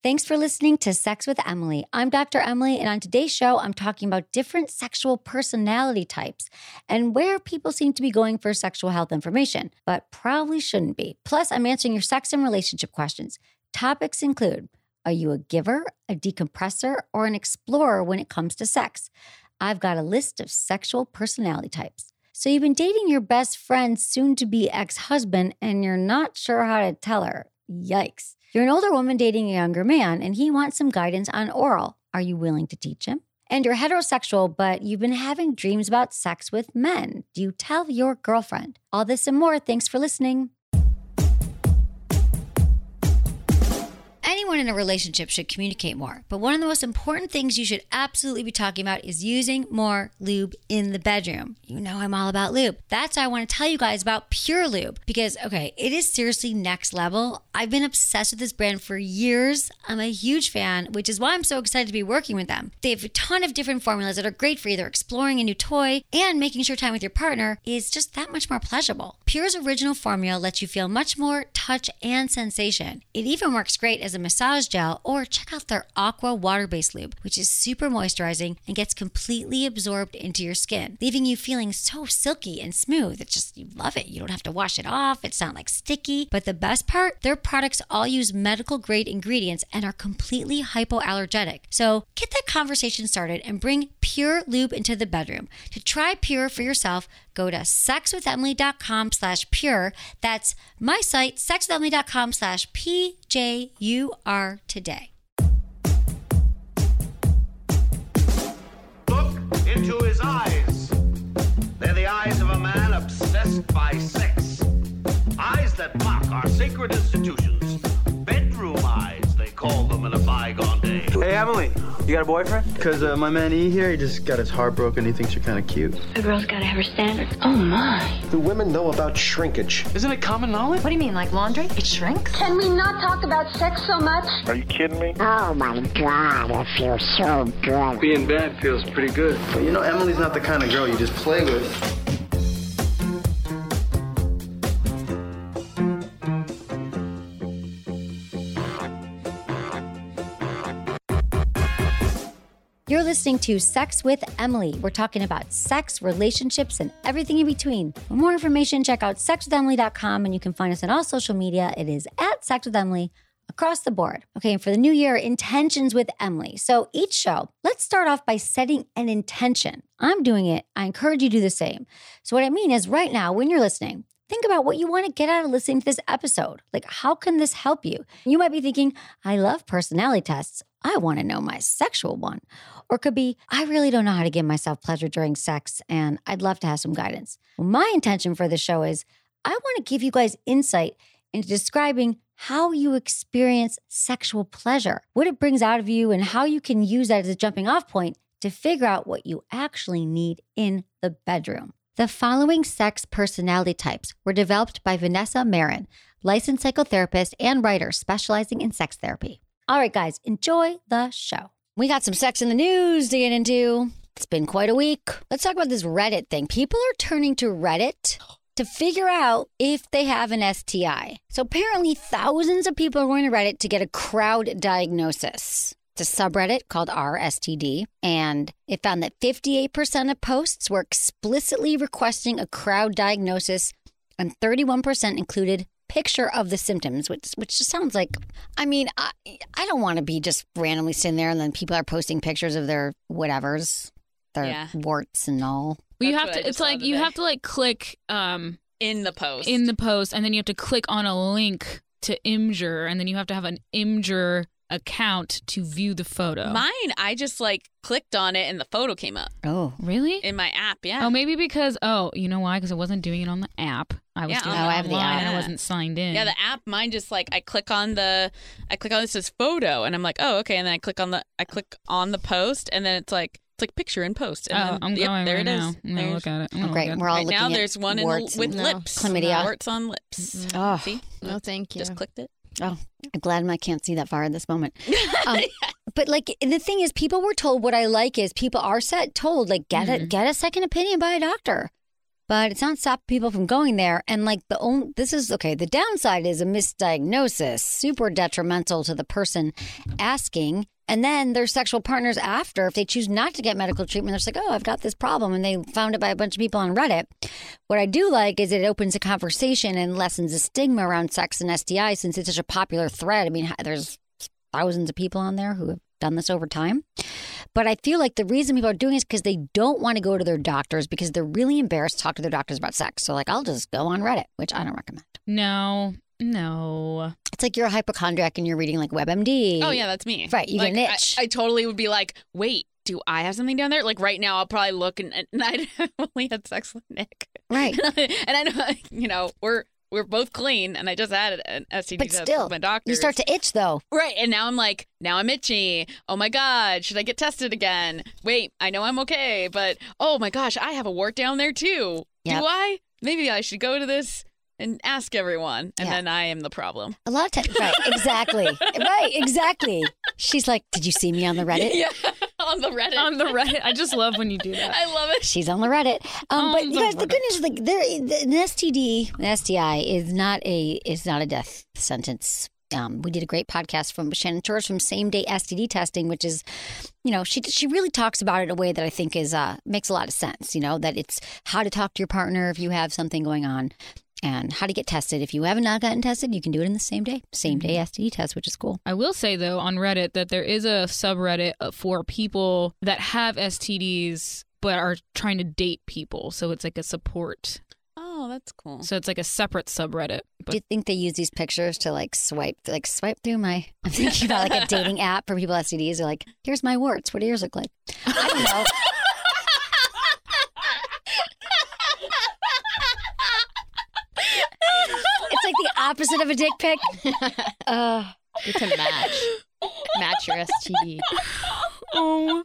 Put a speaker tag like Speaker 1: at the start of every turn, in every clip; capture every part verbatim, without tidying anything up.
Speaker 1: Thanks for listening to Sex with Emily. I'm Doctor Emily, and on today's show, I'm talking about different sexual personality types and where people seem to be going for sexual health information, but probably shouldn't be. Plus, I'm answering your sex and relationship questions. Topics include, are you a giver, a decompressor, or an explorer when it comes to sex? I've got a list of sexual personality types. So you've been dating your best friend's soon-to-be ex-husband, and you're not sure how to tell her. Yikes. You're an older woman dating a younger man, and he wants some guidance on oral. Are you willing to teach him? And you're heterosexual, but you've been having dreams about sex with men. Do you tell your girlfriend? All this and more. Thanks for listening. Anyone in a relationship should communicate more, but one of the most important things you should absolutely be talking about is using more lube in the bedroom. You know I'm all about lube. That's why I want to tell you guys about Pure Lube, because, okay, it is seriously next level. I've been obsessed with this brand for years. I'm a huge fan, which is why I'm so excited to be working with them. They have a ton of different formulas that are great for either exploring a new toy and making sure time with your partner is just that much more pleasurable. Pure's original formula lets you feel much more touch and sensation. It even works great as a massage gel, or check out their Aqua water-based lube, which is super moisturizing and gets completely absorbed into your skin, leaving you feeling so silky and smooth. It's just, you love it. You don't have to wash it off. It's not like sticky. But the best part, their products all use medical grade ingredients and are completely hypoallergenic. So get that conversation started and bring Pure Lube into the bedroom. To try Pure for yourself, go to sexwithemily.com slash pure. That's my site, sexwithemily.com slash P J U R today.
Speaker 2: Look into his eyes. They're the eyes of a man obsessed by sex. Eyes that mock our sacred institutions. Bedroom eyes, they call them in a bygone day.
Speaker 3: Hey, Emily, you got a boyfriend? Because uh, my man E here, he just got his heart broken. He thinks you're kind of cute.
Speaker 4: A girl's got to have her standards. Oh, my.
Speaker 5: Do women know about shrinkage?
Speaker 3: Isn't it common knowledge?
Speaker 4: What do you mean, like laundry? It shrinks?
Speaker 6: Can we not talk about sex so much?
Speaker 5: Are you kidding me?
Speaker 7: Oh, my God, it feels so good.
Speaker 3: Being bad feels pretty good. But you know, Emily's not the kind of girl you just play with.
Speaker 1: You're listening to Sex with Emily. We're talking about sex, relationships, and everything in between. For more information, check out sex with emily dot com, and you can find us on all social media. It is at Sex with Emily across the board. Okay, and for the new year, intentions with Emily. So each show, let's start off by setting an intention. I'm doing it. I encourage you to do the same. So what I mean is right now, when you're listening, think about what you want to get out of listening to this episode. Like, how can this help you? You might be thinking, I love personality tests. I want to know my sexual one. Or it could be, I really don't know how to give myself pleasure during sex, and I'd love to have some guidance. Well, my intention for the show is I want to give you guys insight into describing how you experience sexual pleasure, what it brings out of you, and how you can use that as a jumping off point to figure out what you actually need in the bedroom. The following sex personality types were developed by Vanessa Marin, licensed psychotherapist and writer specializing in sex therapy. All right, guys, enjoy the show. We got some sex in the news to get into. It's been quite a week. Let's talk about this Reddit thing. People are turning to Reddit to figure out if they have an S T I. So apparently thousands of people are going to Reddit to get a crowd diagnosis. It's a subreddit called R S T D, and it found that fifty-eight percent of posts were explicitly requesting a crowd diagnosis, and thirty-one percent included picture of the symptoms, which which just sounds like, I mean, I, I don't want to be just randomly sitting there and then people are posting pictures of their whatevers, their yeah. warts and all.
Speaker 8: Well, you have to, it's like, you have to like click um
Speaker 9: in the post,
Speaker 8: in the post, and then you have to click on a link to Imgur, and then you have to have an Imgur account to view the photo.
Speaker 9: Mine, I just like clicked on it and the photo came up.
Speaker 8: Oh, really?
Speaker 9: In my app, yeah.
Speaker 8: Oh, maybe because, oh, you know why? Because I wasn't doing it on the app. I was
Speaker 9: yeah,
Speaker 8: doing
Speaker 9: oh,
Speaker 8: it
Speaker 9: I
Speaker 8: have online the app. And I wasn't signed in.
Speaker 9: Yeah, the app, mine just like, I click on the, I click on this as photo, and I'm like, oh, okay, and then I click on the, I click on the post, and then it's like, it's like picture and post. And
Speaker 8: oh,
Speaker 9: then,
Speaker 8: I'm
Speaker 9: yep,
Speaker 8: going
Speaker 9: there
Speaker 8: right
Speaker 9: it
Speaker 8: now.
Speaker 9: is.
Speaker 8: I'm going to look at it.
Speaker 1: Oh, great. We're all
Speaker 9: right
Speaker 1: looking
Speaker 9: now,
Speaker 1: at
Speaker 9: there's one in,
Speaker 1: warts
Speaker 9: with
Speaker 1: no.
Speaker 9: lips.
Speaker 1: Chlamydia.
Speaker 9: Warts on lips.
Speaker 1: Oh.
Speaker 9: See?
Speaker 10: No, thank you.
Speaker 9: Just clicked it.
Speaker 1: Oh, I'm glad I can't see that far at this moment. Um, but like the thing is, people were told what I like is people are set told like get mm-hmm. a get a second opinion by a doctor. but it's not stopping people from going there. And like the only, this is okay. The downside is a misdiagnosis, super detrimental to the person asking. And then their sexual partners after, if they choose not to get medical treatment, they're just like, oh, I've got this problem. And they found it by a bunch of people on Reddit. What I do like is it opens a conversation and lessens the stigma around sex and S T I since it's such a popular thread. I mean, there's thousands of people on there who have done this over time. But I feel like the reason people are doing it is because they don't want to go to their doctors because they're really embarrassed to talk to their doctors about sex. So like, I'll just go on Reddit, which I don't recommend.
Speaker 8: No, no.
Speaker 1: It's like you're a hypochondriac and you're reading like WebMD.
Speaker 9: Oh, yeah, that's me.
Speaker 1: Right. You
Speaker 9: like,
Speaker 1: get an itch.
Speaker 9: I, I totally would be like, wait, do I have something down there? Like right now, I'll probably look and, and I only had sex with Nick.
Speaker 1: Right.
Speaker 9: And I know, you know, we're we're both clean and I just had an S T D
Speaker 1: but
Speaker 9: test
Speaker 1: still,
Speaker 9: with my doctor.
Speaker 1: You start to itch though.
Speaker 9: Right. And now I'm like, now I'm itchy. Oh my God. Should I get tested again? Wait, I know I'm okay. But oh my gosh, I have a wart down there too.
Speaker 1: Yep.
Speaker 9: Do I? Maybe I should go to this and ask everyone. And
Speaker 1: Yeah.
Speaker 9: then I am the problem.
Speaker 1: A lot of times. Right. Exactly. Right. Exactly. She's like, did you see me on the Reddit?
Speaker 9: Yeah. On the Reddit.
Speaker 8: On the Reddit. I just love when you do that.
Speaker 9: I love it.
Speaker 1: She's on the Reddit. Um,
Speaker 8: On
Speaker 1: but you
Speaker 8: the
Speaker 1: guys, the
Speaker 8: Reddit.
Speaker 1: good news is like there, an S T D, an S T I is not a is not a death sentence. Um, we did a great podcast from Shannon Torres from Same Day S T D Testing, which is, you know, she she really talks about it in a way that I think is uh, makes a lot of sense. You know, that it's how to talk to your partner if you have something going on. And how to get tested. If you haven't not gotten tested, you can do it in the same day. Same day S T D test, which is cool.
Speaker 8: I will say, though, on Reddit that there is a subreddit for people that have S T Ds but are trying to date people. So it's like a support.
Speaker 9: Oh, that's cool.
Speaker 8: So it's like a separate subreddit. But
Speaker 1: Do you think they use these pictures to like swipe, like swipe through my? I'm thinking about like a dating app for people with S T Ds. They're like, here's my warts. What do yours look like? I don't know. It's like the opposite of a dick pic. Uh,
Speaker 10: It's a match. Match your S T D.
Speaker 8: oh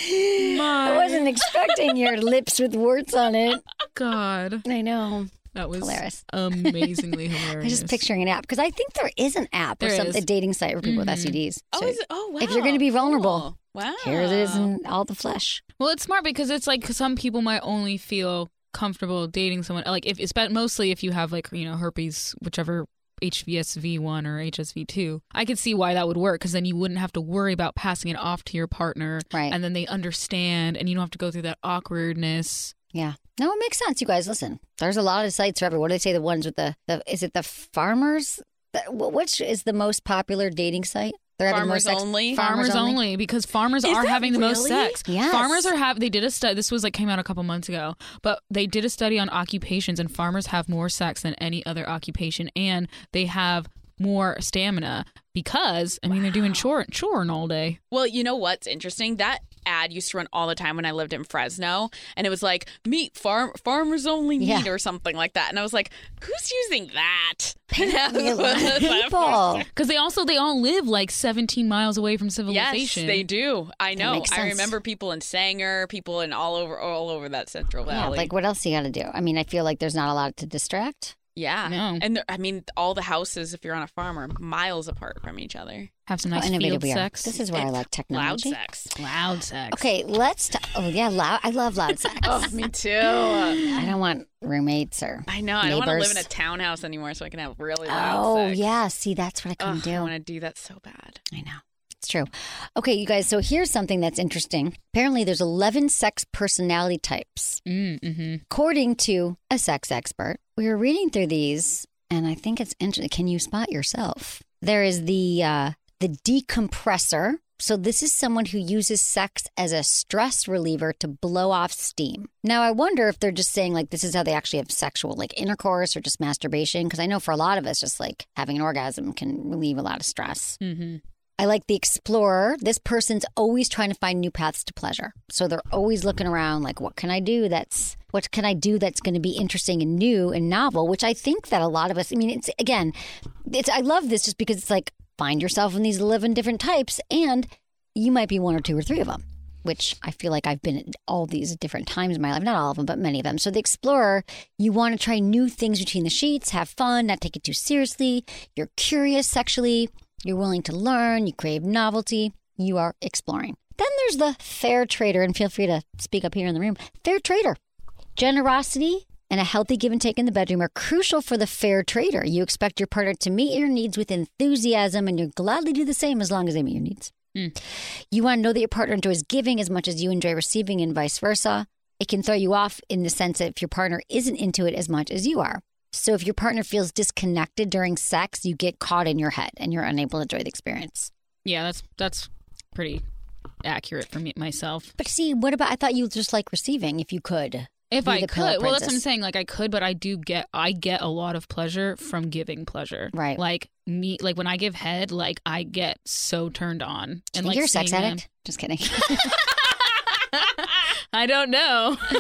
Speaker 8: my
Speaker 1: I wasn't expecting your lips with warts on it.
Speaker 8: God.
Speaker 1: I know.
Speaker 8: That was
Speaker 1: Hilarious.
Speaker 8: amazingly hilarious.
Speaker 1: I was just picturing an app because I think there is an app or
Speaker 8: There
Speaker 1: some
Speaker 8: is.
Speaker 1: a dating site for people with S T Ds.
Speaker 9: Oh,
Speaker 1: So
Speaker 9: is it? Oh, wow.
Speaker 1: if you're going to be vulnerable,
Speaker 9: Cool. Wow.
Speaker 1: here it is in all the flesh.
Speaker 8: Well, it's smart because it's like some people might only feel comfortable dating someone. Like if it's but mostly if you have like, you know, herpes, whichever H V S V one or H S V two. I could see why that would work because then you wouldn't have to worry about passing it off to your partner.
Speaker 1: Right.
Speaker 8: And then they understand and you don't have to go through that awkwardness.
Speaker 1: Yeah. No, it makes sense. You guys, listen, there's a lot of sites for everyone. What do they say? The ones with the, the is it the farmers? The, which is the most popular dating site? They're having more
Speaker 9: Farmers
Speaker 1: sex.
Speaker 9: only?
Speaker 8: Farmers, only. because farmers
Speaker 9: Is
Speaker 8: are
Speaker 9: that
Speaker 8: having the most
Speaker 9: really?
Speaker 8: sex.
Speaker 1: Yes.
Speaker 8: Farmers are have they did a study. This was like came out a couple months ago, but they did a study on occupations, and farmers have more sex than any other occupation, and they have more stamina because I mean they're doing chore choring all day.
Speaker 9: Well, you know what's interesting? That ad used to run all the time when I lived in Fresno, and it was like meat farm farmers only meat
Speaker 1: Yeah.
Speaker 9: or something like that. And I was like, who's using that?
Speaker 1: Apparently a lot of people.
Speaker 8: Because they also they all live like seventeen miles away from
Speaker 9: Yes,
Speaker 8: civilization.
Speaker 9: they do. I know.
Speaker 1: makes
Speaker 9: I
Speaker 1: sense.
Speaker 9: remember people in Sanger, people in all over all over that Central
Speaker 1: Yeah,
Speaker 9: Valley.
Speaker 1: like what else you got to do? I mean, I feel like there's not a lot to distract.
Speaker 9: Yeah.
Speaker 8: No.
Speaker 9: And there, I mean, all the houses, if you're on a farm, are miles apart from each other.
Speaker 8: Have some
Speaker 1: How
Speaker 8: nice
Speaker 1: innovative
Speaker 8: field
Speaker 1: we are.
Speaker 8: sex.
Speaker 1: This is where I
Speaker 9: It's
Speaker 1: like technology.
Speaker 9: Loud sex.
Speaker 8: loud sex.
Speaker 1: Okay, let's. T- oh yeah, loud. I love loud sex.
Speaker 9: Oh, me too.
Speaker 1: I don't want roommates or.
Speaker 9: I know. I don't want to live in a
Speaker 1: neighbors.
Speaker 9: townhouse anymore so I can have really loud
Speaker 1: Oh
Speaker 9: sex.
Speaker 1: yeah, see that's what I can
Speaker 9: Ugh,
Speaker 1: do.
Speaker 9: I want to do that so bad.
Speaker 1: I know. It's true. Okay, you guys, so here's something that's interesting. Apparently, there's eleven sex personality types.
Speaker 8: Mm-hmm.
Speaker 1: According to a sex expert, we were reading through these, and I think it's interesting. Can you spot yourself? There is the uh, the decompressor. So this is someone who uses sex as a stress reliever to blow off steam. Now, I wonder if they're just saying like this is how they actually have sexual like intercourse or just masturbation. Because I know for a lot of us, just like having an orgasm can relieve a lot of stress.
Speaker 8: Mm-hmm.
Speaker 1: I like the explorer. This person's always trying to find new paths to pleasure. So they're always looking around like, what can I do that's, what can I do that's going to be interesting and new and novel, which I think that a lot of us, I mean, it's, again, it's, I love this just because it's like, find yourself in these eleven different types and you might be one or two or three of them, which I feel like I've been at all these different times in my life. Not all of them, but many of them. So the explorer, you want to try new things between the sheets, have fun, not take it too seriously. You're curious sexually. You're willing to learn, you crave novelty, you are exploring. Then there's the fair trader, and feel free to speak up here in the room. Fair trader, generosity and a healthy give and take in the bedroom are crucial for the fair trader. You expect your partner to meet your needs with enthusiasm, and you'll gladly do the same as long as they meet your needs. Mm. You want to know that your partner enjoys giving as much as you enjoy receiving, and vice versa. It can throw you off in the sense that if your partner isn't into it as much as you are. So if your partner feels disconnected during sex, you get caught in your head and you're unable to enjoy the experience.
Speaker 8: Yeah, that's that's pretty accurate for me myself.
Speaker 1: But see, what about, I thought you just like receiving if you could.
Speaker 8: If I could. Well, that's what I'm saying. Like I could, but I do get, I get a lot of pleasure from giving pleasure.
Speaker 1: Right.
Speaker 8: Like me, like when I give head, like I get so turned on. And like
Speaker 1: you're a sex
Speaker 8: them,
Speaker 1: addict? Just kidding.
Speaker 8: I don't know. uh,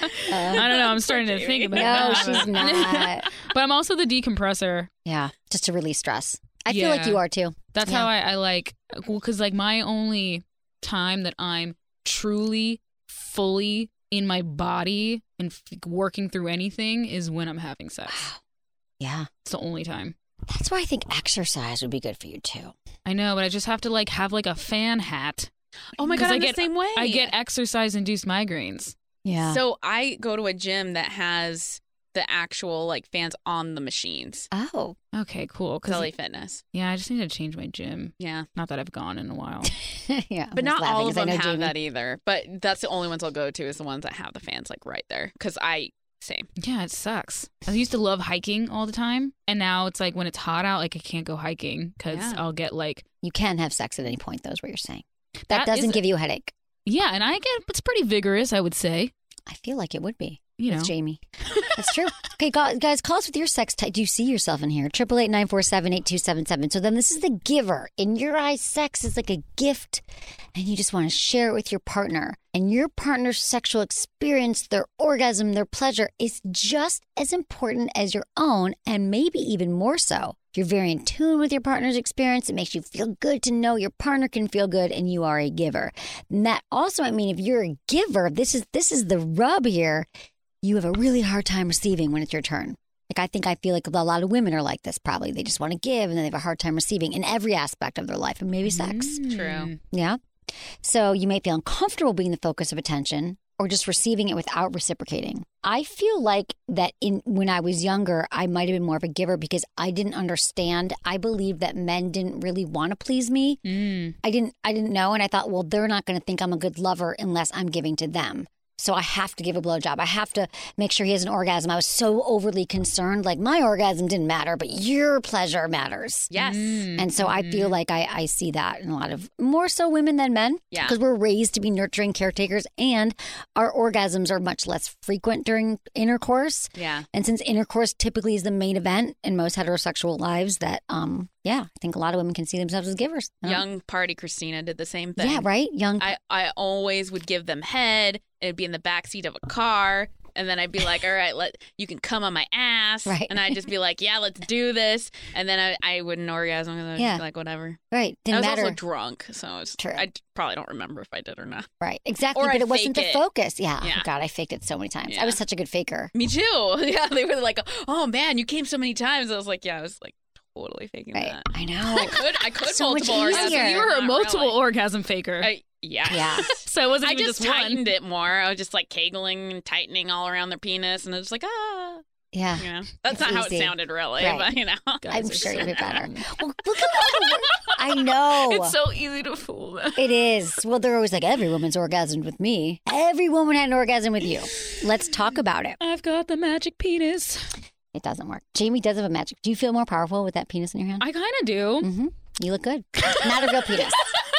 Speaker 8: I don't know. I'm starting to think about it.
Speaker 1: No, she's not.
Speaker 8: But I'm also the decompressor.
Speaker 1: Yeah, just to release stress. I
Speaker 8: yeah.
Speaker 1: feel like you are too.
Speaker 8: That's
Speaker 1: yeah.
Speaker 8: how I, I like, well, because like my only time that I'm truly, fully in my body and f- working through anything is when I'm having sex.
Speaker 1: Wow. Yeah.
Speaker 8: It's the only time.
Speaker 1: That's why I think exercise would be good for you too.
Speaker 8: I know, but I just have to like have like a fan hat.
Speaker 9: Oh my God, I'm
Speaker 8: I
Speaker 9: the
Speaker 8: get,
Speaker 9: same way.
Speaker 8: I get exercise-induced migraines.
Speaker 1: Yeah.
Speaker 9: So I go to a gym that has the actual like fans on the machines.
Speaker 1: Oh.
Speaker 8: Okay, cool.
Speaker 9: Zelly Fitness.
Speaker 8: Yeah, I just need to change my gym.
Speaker 9: Yeah.
Speaker 8: Not that I've gone in a while.
Speaker 1: Yeah.
Speaker 9: But not all of them have
Speaker 1: Jamie.
Speaker 9: that either. But that's the only ones I'll go to is the ones that have the fans like right there. Because I, same.
Speaker 8: Yeah, it sucks. I used to love hiking all the time. And now it's like when it's hot out, like I can't go hiking because
Speaker 9: Yeah.
Speaker 8: I'll get like.
Speaker 1: You can have sex at any point, though, is what you're saying. That,
Speaker 8: That
Speaker 1: doesn't
Speaker 8: is-
Speaker 1: give you a headache.
Speaker 8: Yeah, and I get, it's pretty vigorous, I would say.
Speaker 1: I feel like it would be.
Speaker 8: You know.
Speaker 1: With Jamie. That's true. Okay, guys, call us with your sex type. Do you see yourself in here? Triple eight nine four seven eight two seven seven. So then this is the giver. In your eyes, sex is like a gift, and you just want to share it with your partner. And your partner's sexual experience, their orgasm, their pleasure is just as important as your own, and maybe even more so. You're very in tune with your partner's experience. It makes you feel good to know your partner can feel good and you are a giver. And that also might mean if you're a giver, this is this is the rub here. You have a really hard time receiving when it's your turn. Like I think I feel like a lot of women are like this probably. They just want to give and then they have a hard time receiving in every aspect of their life and maybe sex.
Speaker 8: Mm.
Speaker 9: True.
Speaker 1: Yeah. So you may feel uncomfortable being the focus of attention or just receiving it without reciprocating. I feel like that in when I was younger, I might have been more of a giver because I didn't understand. I believed that men didn't really want to please me.
Speaker 8: Mm.
Speaker 1: I didn't I didn't know. And I thought, well, they're not going to think I'm a good lover unless I'm giving to them. So I have to give a blowjob. I have to make sure he has an orgasm. I was so overly concerned. Like my orgasm didn't matter, but your pleasure matters.
Speaker 9: Yes.
Speaker 8: Mm.
Speaker 1: And so I feel like I, I see that in a lot of more so women than men.
Speaker 9: Yeah.
Speaker 1: Because we're raised to be nurturing caretakers and our orgasms are much less frequent during intercourse.
Speaker 9: Yeah.
Speaker 1: And since intercourse typically is the main event in most heterosexual lives, that, um, yeah, I think a lot of women can see themselves as givers. I don't know.
Speaker 9: Young Party Christina did the same thing.
Speaker 1: Yeah, right? Young.
Speaker 9: I, I always would give them head. It'd be in the backseat of a car. And then I'd be like, all right, let you can come on my ass.
Speaker 1: Right.
Speaker 9: And I'd just be like, yeah, let's do this. And then I, I wouldn't orgasm. And I'd
Speaker 1: Yeah.
Speaker 9: be like, whatever.
Speaker 1: Right.
Speaker 9: I
Speaker 1: Didn't
Speaker 9: was
Speaker 1: matter.
Speaker 9: also drunk. So I, was,
Speaker 1: True.
Speaker 9: I probably don't remember if I did or not.
Speaker 1: Right. Exactly.
Speaker 9: Or
Speaker 1: but
Speaker 9: I'd
Speaker 1: it wasn't the
Speaker 9: fake it.
Speaker 1: focus. Yeah.
Speaker 9: Yeah.
Speaker 1: Oh, God, I faked it so many times.
Speaker 9: Yeah.
Speaker 1: I was such a good faker.
Speaker 9: Me too. Yeah. They were like, oh, man, you came so many times. I was like, yeah, I was like totally faking
Speaker 1: Right.
Speaker 9: that.
Speaker 1: I know.
Speaker 9: I could, I could
Speaker 1: So much
Speaker 9: multiple orgasms.
Speaker 1: easier.
Speaker 8: You were a
Speaker 9: Not
Speaker 8: multiple
Speaker 9: really.
Speaker 8: orgasm faker.
Speaker 9: I, yeah.
Speaker 1: Yeah.
Speaker 8: So it wasn't
Speaker 9: I
Speaker 8: even
Speaker 9: just,
Speaker 8: just, one.
Speaker 9: tightened it more. I was just like kegling and tightening all around their penis, and I was like, ah,
Speaker 1: Yeah.
Speaker 9: you know, that's
Speaker 1: It's
Speaker 9: not how
Speaker 1: easy.
Speaker 9: it sounded really,
Speaker 1: Right.
Speaker 9: but you know,
Speaker 8: Guys
Speaker 1: I'm
Speaker 8: are
Speaker 1: sure
Speaker 8: so
Speaker 1: you'll be better.
Speaker 8: bad.
Speaker 1: Well, look at all the work. I know.
Speaker 8: It's so easy to fool them.
Speaker 1: It is. Well, they're always like, every woman's orgasmed with me. Every woman had an orgasm with you. Let's talk about it.
Speaker 8: I've got the magic penis.
Speaker 1: It doesn't work. Jamie does have a magic. Do you feel more powerful with that penis in your hand?
Speaker 8: I kind of do.
Speaker 1: Mm-hmm. You look good. Not a real penis.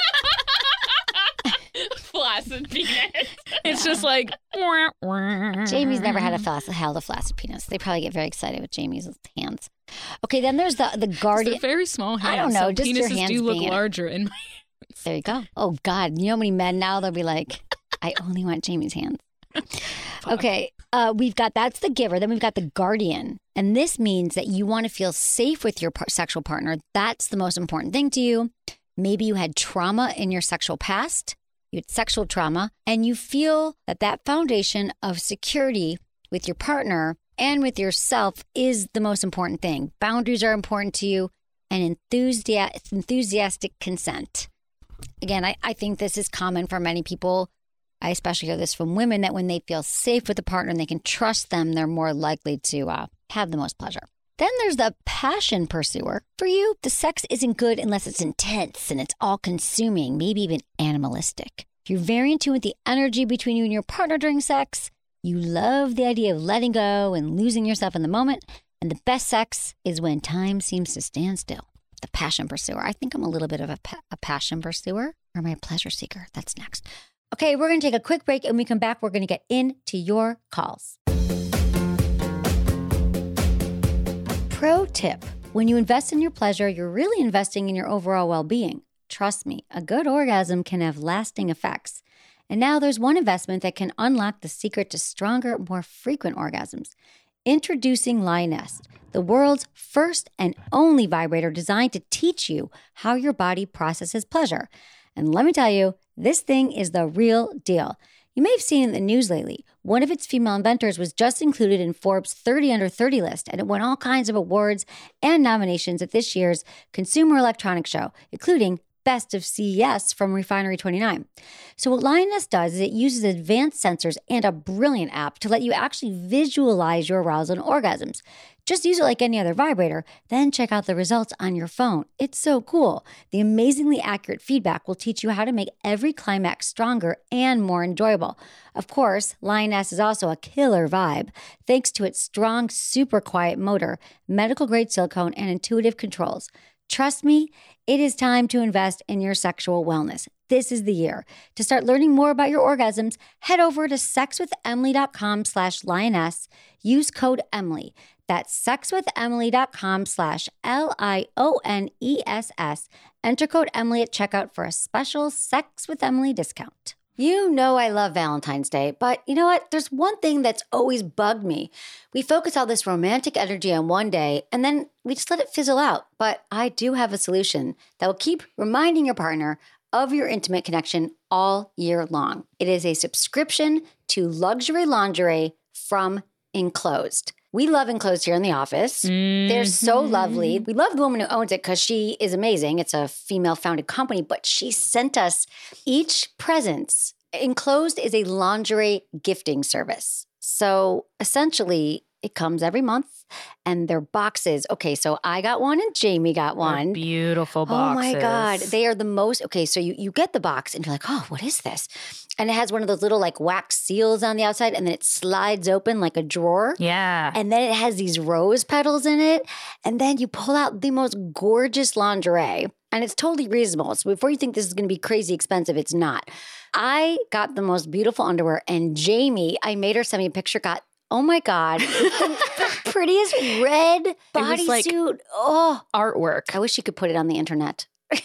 Speaker 9: flaccid penis.
Speaker 8: It's just like.
Speaker 1: Jamie's never had a flaccid, held a flaccid penis. They probably get very excited with Jamie's hands. Okay, then there's the the
Speaker 8: They're
Speaker 1: guardian.
Speaker 8: very small hands.
Speaker 1: I don't know,
Speaker 8: So
Speaker 1: just your
Speaker 8: penises
Speaker 1: hands
Speaker 8: do look
Speaker 1: being in it.
Speaker 8: larger in my.
Speaker 1: There you go. Oh God, you know how many men now they'll be like, I only want Jamie's hands. Okay, uh, we've got that's the giver. Then we've got the guardian, and this means that you want to feel safe with your par- sexual partner. That's the most important thing to you. Maybe you had trauma in your sexual past. You had sexual trauma, and you feel that that foundation of security with your partner and with yourself is the most important thing. Boundaries are important to you, and enthusi- enthusiastic consent. Again, I, I think this is common for many people I especially hear this from women that when they feel safe with a partner and they can trust them, they're more likely to uh, have the most pleasure. Then there's the passion pursuer. For you, the sex isn't good unless it's intense and it's all-consuming, maybe even animalistic. If you're very in tune with the energy between you and your partner during sex, you love the idea of letting go and losing yourself in the moment, and the best sex is when time seems to stand still. The passion pursuer. I think I'm a little bit of a, pa- a passion pursuer, or am I a pleasure seeker? That's next. Okay, we're going to take a quick break, and when we come back, we're going to get into your calls. Pro tip. When you invest in your pleasure, you're really investing in your overall well-being. Trust me, a good orgasm can have lasting effects. And now there's one investment that can unlock the secret to stronger, more frequent orgasms. Introducing Lioness, the world's first and only vibrator designed to teach you how your body processes pleasure. And let me tell you, this thing is the real deal. You may have seen it in the news lately. One of its female inventors was just included in Forbes' thirty under thirty list, and it won all kinds of awards and nominations at this year's Consumer Electronics Show, including Best of C E S from Refinery twenty-nine. So what Lioness does is it uses advanced sensors and a brilliant app to let you actually visualize your arousal and orgasms. Just use it like any other vibrator, then check out the results on your phone. It's so cool. The amazingly accurate feedback will teach you how to make every climax stronger and more enjoyable. Of course, Lioness is also a killer vibe, thanks to its strong, super quiet motor, medical-grade silicone, and intuitive controls. Trust me, it is time to invest in your sexual wellness. This is the year. To start learning more about your orgasms, head over to sexwithemily.com slash lioness. Use code Emily. That's sexwithemily.com slash L I O N E S S. Enter code Emily at checkout for a special Sex with Emily discount. You know I love Valentine's Day, but you know what? There's one thing that's always bugged me. We focus all this romantic energy on one day, and then we just let it fizzle out. But I do have a solution that will keep reminding your partner of your intimate connection all year long. It is a subscription to luxury lingerie from Enclosed. We love Enclosed here in the office. Mm-hmm. They're so lovely. We love the woman who owns it because she is amazing. It's a female-founded company, but she sent us each presents. Enclosed is a lingerie gifting service. So essentially, it comes every month, and they're boxes. Okay, so I got one and Jamie got one.
Speaker 8: They're beautiful boxes.
Speaker 1: Oh my God. They are the most, okay, so you, you get the box and you're like, oh, what is this? And it has one of those little like wax seals on the outside, and then it slides open like a drawer.
Speaker 8: Yeah.
Speaker 1: And then it has these rose petals in it. And then you pull out the most gorgeous lingerie. And it's totally reasonable. So before you think this is going to be crazy expensive, it's not. I got the most beautiful underwear, and Jamie, I made her send me a picture, got oh my God, the, the prettiest red bodysuit. Like oh,
Speaker 8: artwork.
Speaker 1: I wish you could put it on the internet.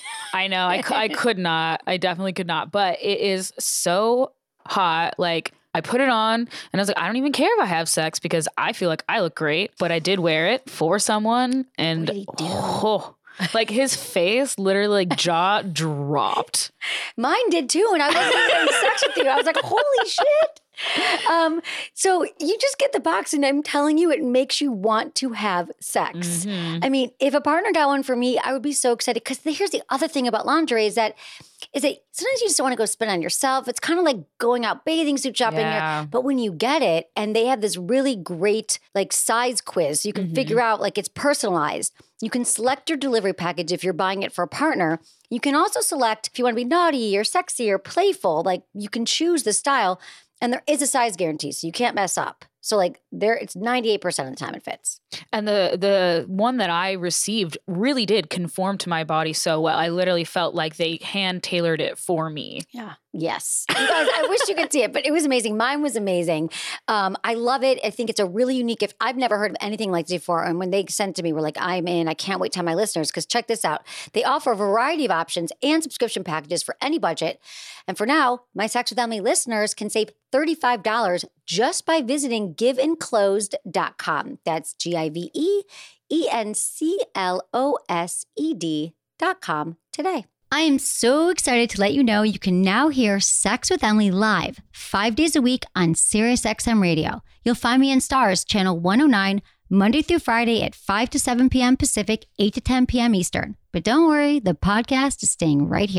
Speaker 8: I know. I, I could not. I definitely could not. But it is so hot. Like, I put it on and I was like, I don't even care if I have sex because I feel like I look great. But I did wear it for someone. And
Speaker 1: what did he do?
Speaker 8: Oh, like his face literally like jaw dropped.
Speaker 1: Mine did too. And I wasn't having sex with you. I was like, holy shit. Um, so you just get the box, and I'm telling you, it makes you want to have sex. Mm-hmm. I mean, if a partner got one for me, I would be so excited, because here's the other thing about lingerie is that is that sometimes you just want to go spend on yourself. It's kind of like going out bathing suit shopping.
Speaker 8: Yeah.
Speaker 1: But when you get it, and they have this really great like size quiz, so you can mm-hmm. figure out like it's personalized. You can select your delivery package if you're buying it for a partner. You can also select if you want to be naughty or sexy or playful. Like you can choose the style. And there is a size guarantee, so you can't mess up. So like there, it's ninety-eight percent of the time it fits.
Speaker 8: And the the one that I received really did conform to my body so well. I literally felt like they hand tailored it for me.
Speaker 1: Yeah. Yes. You guys, I wish you could see it, but it was amazing. Mine was amazing. Um, I love it. I think it's a really unique gift. I've never heard of anything like this before. And when they sent it to me, we're like, I'm in. I can't wait to tell my listeners, because check this out. They offer a variety of options and subscription packages for any budget. And for now, my Sex with Emily listeners can save thirty-five dollars just by visiting give enclosed dot com. That's G I V E E N C L O S E D dot com today. I am so excited to let you know you can now hear Sex with Emily live five days a week on SiriusXM Radio. You'll find me in Stars, channel one oh nine, Monday through Friday at five to seven p.m. Pacific, eight to ten p.m. Eastern. But don't worry, the podcast is staying right here.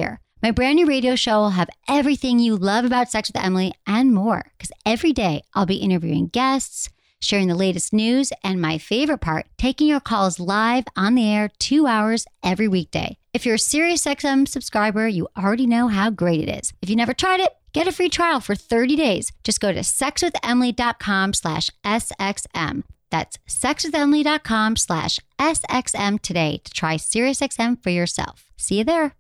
Speaker 1: My brand new radio show will have everything you love about Sex with Emily and more, because every day I'll be interviewing guests, sharing the latest news, and my favorite part, taking your calls live on the air two hours every weekday. If you're a SiriusXM subscriber, you already know how great it is. If you never tried it, get a free trial for thirty days. Just go to sexwithemily.com slash SXM. That's sexwithemily.com slash SXM today to try SiriusXM for yourself. See you there.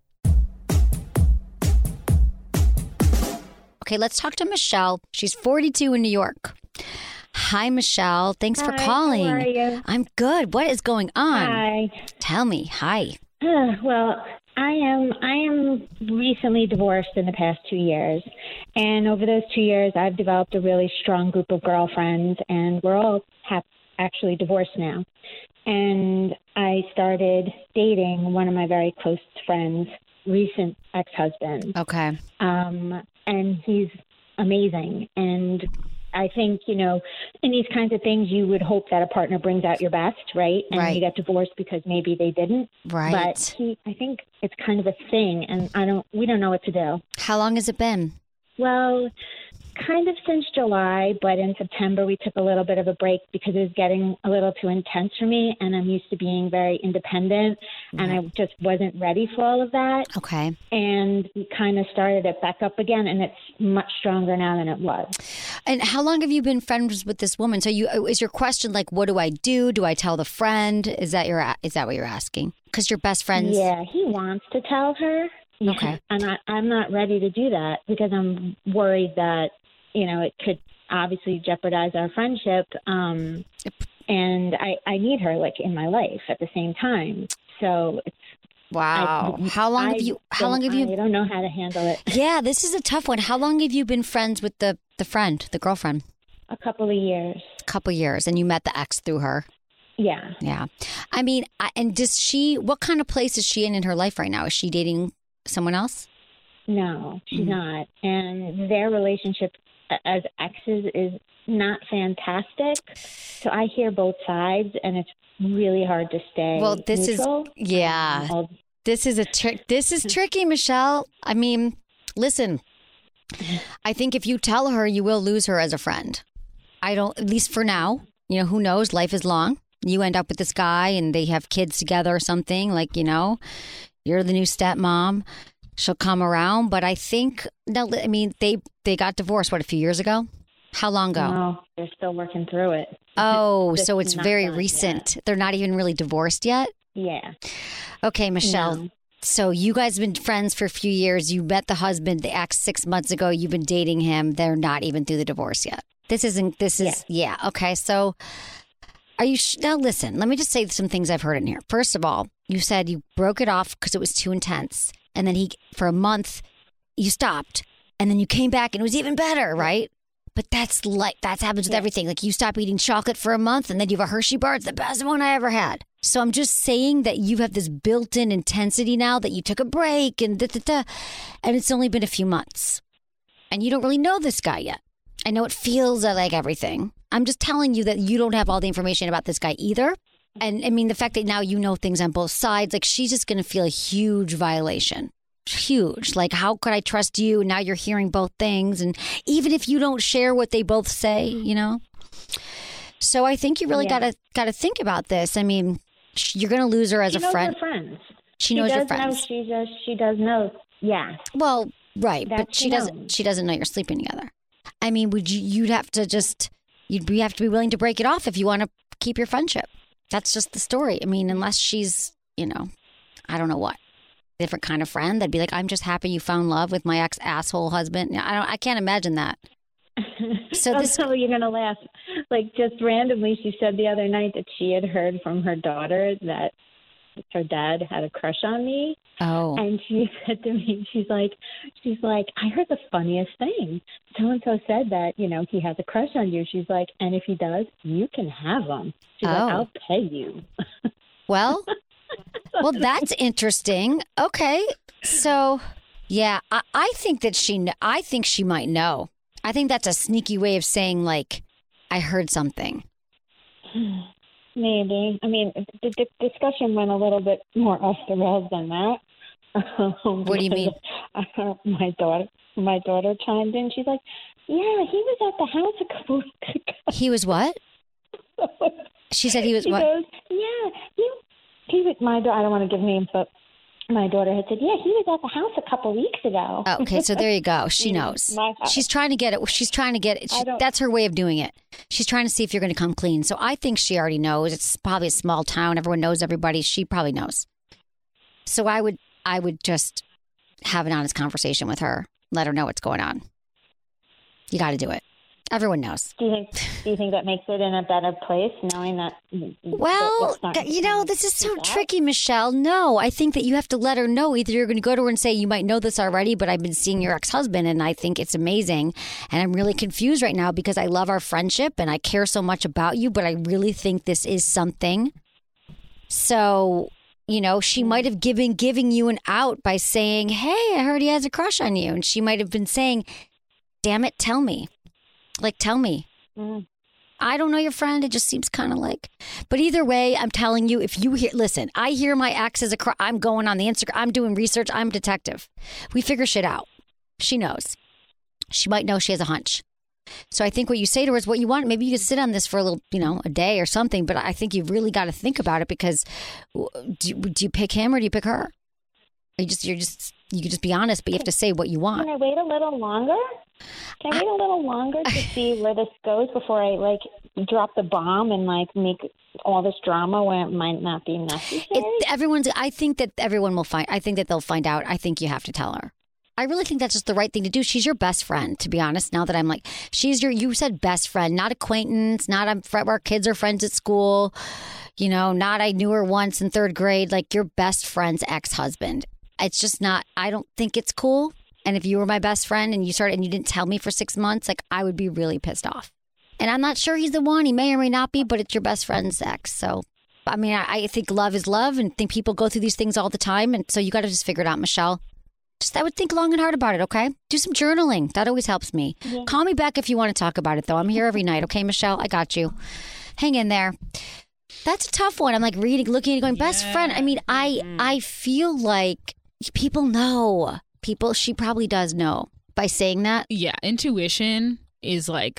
Speaker 1: Okay, let's talk to Michelle. She's forty-two in New York. Hi, Michelle. Thanks
Speaker 11: Hi,
Speaker 1: for calling.
Speaker 11: how are you?
Speaker 1: I'm good. What is going on?
Speaker 11: Hi.
Speaker 1: Tell me. Hi.
Speaker 11: Uh, well, I am I am recently divorced in the past two years. And over those two years, I've developed a really strong group of girlfriends, and we're all have actually divorced now. And I started dating one of my very close friends' recent ex-husband.
Speaker 1: Okay.
Speaker 11: Um, and he's amazing. And I think, you know, in these kinds of things, you would hope that a partner brings out your best, right? And
Speaker 1: Right.
Speaker 11: you get divorced because maybe they didn't.
Speaker 1: Right.
Speaker 11: But he, I think it's kind of a thing, and I don't, we don't know what to do.
Speaker 1: How long has it been?
Speaker 11: Well, kind of since July, but in September we took a little bit of a break because it was getting a little too intense for me, and I'm used to being very independent, and I just wasn't ready for all of that.
Speaker 1: Okay.
Speaker 11: And we kind of started it back up again, and it's much stronger now than it was.
Speaker 1: And how long have you been friends with this woman? So you is your question like, what do I do? Do I tell the friend? Is that your is that what you're asking? Because you're best friends.
Speaker 11: Yeah, he wants to tell her.
Speaker 1: Okay.
Speaker 11: And I, I'm not ready to do that because I'm worried that, you know, it could obviously jeopardize our friendship. Um, and I, I need her like in my life at the same time. So it's
Speaker 1: Wow.
Speaker 11: I,
Speaker 1: how long
Speaker 11: I
Speaker 1: have you how long have you
Speaker 11: I don't know how to handle it.
Speaker 1: Yeah, this is a tough one. How long have you been friends with the the friend, the girlfriend?
Speaker 11: A couple of years.
Speaker 1: A couple years, and you met the ex through her.
Speaker 11: Yeah.
Speaker 1: Yeah. I mean, I, and does she what kind of place is she in in her life right now? Is she dating someone else?
Speaker 11: No, she's
Speaker 1: Mm-hmm.
Speaker 11: not. And their relationship as exes is not fantastic. So I hear both sides, and it's really hard to stay
Speaker 1: Well, this
Speaker 11: neutral.
Speaker 1: is yeah.
Speaker 11: Um,
Speaker 1: This is a trick. This is tricky, Michelle. I mean, listen, I think if you tell her, you will lose her as a friend. I don't, at least for now, you know, who knows? Life is long. You end up with this guy and they have kids together or something, like, you know, you're the new stepmom. She'll come around. But I think, no, I mean, they, they got divorced, what, a few years ago? How long ago?
Speaker 11: No, they're still working through it.
Speaker 1: Oh,
Speaker 11: It's
Speaker 1: so it's
Speaker 11: not
Speaker 1: very
Speaker 11: done
Speaker 1: recent. They're not even really divorced yet?
Speaker 11: Yeah.
Speaker 1: Okay, Michelle.
Speaker 11: No.
Speaker 1: So you guys have been friends for a few years. You met the husband, the ex, six months ago. You've been dating him. They're not even through the divorce yet. This isn't, this is, yeah. Okay. So are you, sh- now listen, let me just say some things I've heard in here. First of all, you said you broke it off because it was too intense. And then he, for a month, you stopped. And then you came back and it was even better, right? But that's like, that's happens with
Speaker 11: Yeah.
Speaker 1: everything. Like you stop eating chocolate for a month and then you have a Hershey bar. It's the best one I ever had. So I'm just saying that you have this built-in intensity now that you took a break and da, da, da, and it's only been a few months. And you don't really know this guy yet. I know it feels like everything. I'm just telling you that you don't have all the information about this guy either. And I mean, the fact that now you know things on both sides, like she's just going to feel a huge violation. Huge. Like, how could I trust you? Now you're hearing both things. And even if you don't share what they both say, you know? So I think you really
Speaker 11: Yeah.
Speaker 1: gotta gotta think about this. I mean, sh- you're gonna lose her as
Speaker 11: She
Speaker 1: a
Speaker 11: knows
Speaker 1: friend.
Speaker 11: her friends.
Speaker 1: She knows
Speaker 11: does
Speaker 1: your friends.
Speaker 11: Know, she just she does know. Yeah.
Speaker 1: Well, right,
Speaker 11: That
Speaker 1: but
Speaker 11: she
Speaker 1: she doesn't.
Speaker 11: knows.
Speaker 1: She doesn't know you're sleeping together. I mean, would you? You'd have to just. You'd be, have to be willing to break it off if you want to keep your friendship. That's just the story. I mean, unless she's, you know, I don't know what, different kind of friend that'd be like, I'm just happy you found love with my ex asshole husband. I don't. I can't imagine that. So
Speaker 11: oh,
Speaker 1: this-
Speaker 11: so you're gonna laugh. Like just randomly, she said the other night that she had heard from her daughter that her dad had a crush on me.
Speaker 1: Oh.
Speaker 11: And she said to me, she's like, she's like, I heard the funniest thing. So and so said that, you know, he has a crush on you. She's like, and if he does, you can have him. She's
Speaker 1: Oh.
Speaker 11: like, I'll pay you.
Speaker 1: Well, well, that's interesting. Okay, so yeah, I, I think that she. kn- I think she might know. I think that's a sneaky way of saying like, I heard something.
Speaker 11: Maybe. I mean, the, the discussion went a little bit more off the rails than that. Um,
Speaker 1: What do you mean?
Speaker 11: Uh, my daughter, my daughter chimed in. She's like, "Yeah, he was at the house a couple weeks ago."
Speaker 1: He was what? She said he was
Speaker 11: she
Speaker 1: what?
Speaker 11: Goes, yeah, he, he was my daughter. I don't want to give names, but my daughter had said, "Yeah, he was at the house a couple weeks ago."
Speaker 1: Oh, okay, so there you go. She knows. She's trying to get it. She's trying to get it. She, that's her way of doing it. She's trying to see if you're going to come clean. So I think she already knows. It's probably a small town. Everyone knows everybody. She probably knows. So I would, I would just have an honest conversation with her. Let her know what's going on. You got to do it. Everyone knows.
Speaker 11: Do you think? Do you think that makes it in a better place, knowing that?
Speaker 1: Well,
Speaker 11: that
Speaker 1: you know, this is so tricky, Michelle. No, I think that you have to let her know. Either you're going to go to her and say, "You might know this already, but I've been seeing your ex-husband, and I think it's amazing, and I'm really confused right now because I love our friendship and I care so much about you, but I really think this is something." So, you know, she might have given giving you an out by saying, "Hey, I heard he has a crush on you," and she might have been saying, "Damn it, tell me." Like, tell me. Mm. I don't know your friend. It just seems kind of like. But either way, I'm telling you, if you hear, listen, I hear my ex is a cr- I'm going on the Instagram. I'm doing research. I'm a detective. We figure shit out. She knows. She might know she has a hunch. So I think what you say to her is what you want. Maybe you can sit on this for a little, you know, a day or something. But I think you've really got to think about it because do you, do you pick him or do you pick her? Or you just, you're just, you can just be honest, but you have to say what you want.
Speaker 11: Can I wait a little longer? Can I wait a little longer to see where this goes before I, like, drop the bomb and, like, make all this drama where it might not be necessary?
Speaker 1: It, everyone's, I think that everyone will find, I think that they'll find out. I think you have to tell her. I really think that's just the right thing to do. She's your best friend, to be honest, now that I'm like, she's your, you said best friend, not acquaintance, not I'm, our kids are friends at school, you know, not I knew her once in third grade, like your best friend's ex-husband. It's just not, I don't think it's cool. And if you were my best friend and you started and you didn't tell me for six months, like I would be really pissed off. And I'm not sure he's the one. He may or may not be, but it's your best friend's ex. So, I mean, I, I think love is love and think people go through these things all the time. And so you got to just figure it out, Michelle. Just, I would think long and hard about it, okay? Do some journaling. That always helps me. Yeah. Call me back if you want to talk about it, though. I'm here every night, okay, Michelle? I got you. Hang in there. That's a tough one. I'm like reading, looking, and going, best yeah. friend. I mean, I I feel like people know. People, she probably does know by saying that.
Speaker 8: Yeah, intuition is like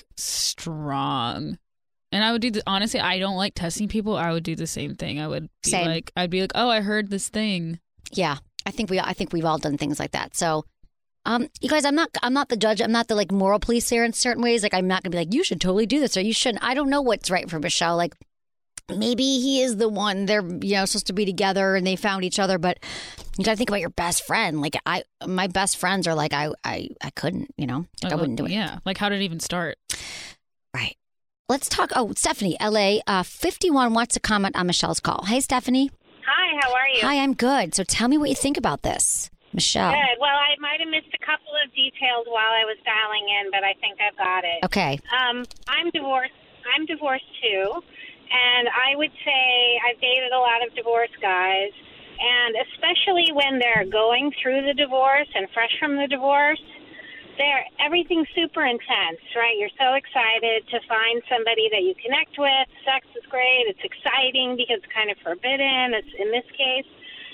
Speaker 8: strong. And I would do the, honestly, I don't like testing people. I would do the same thing. I would be
Speaker 1: same.
Speaker 8: like, I'd be like, oh, I heard this thing.
Speaker 1: Yeah, I think we, I think we've all done things like that. So, um, you guys, I'm not, I'm not the judge. I'm not the like moral police here in certain ways. Like, I'm not gonna be like, you should totally do this or you shouldn't. I don't know what's right for Michelle. Like, maybe he is the one they're, you know, supposed to be together and they found each other, but you got to think about your best friend. Like I, my best friends are like, I, I, I couldn't, you know, like uh, I wouldn't do it.
Speaker 8: Yeah. Like how did it even start?
Speaker 1: Right. Let's talk. Oh, Stephanie, L A, uh, fifty-one wants to comment on Michelle's call. Hey, Stephanie.
Speaker 12: Hi, how are you?
Speaker 1: Hi, I'm good. So tell me what you think about this, Michelle.
Speaker 12: Good. Well, I might have missed a couple of details while I was dialing in, but I think I've got it.
Speaker 1: Okay.
Speaker 12: Um, I'm divorced. I'm divorced too. And I would say I've dated a lot of divorced guys, and especially when they're going through the divorce and fresh from the divorce, they're everything's super intense, right? You're so excited to find somebody that you connect with. Sex is great. It's exciting because it's kind of forbidden, it's in this case.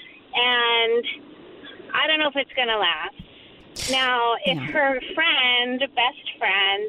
Speaker 12: And I don't know if it's going to last. Now, if yeah. her friend, best friend,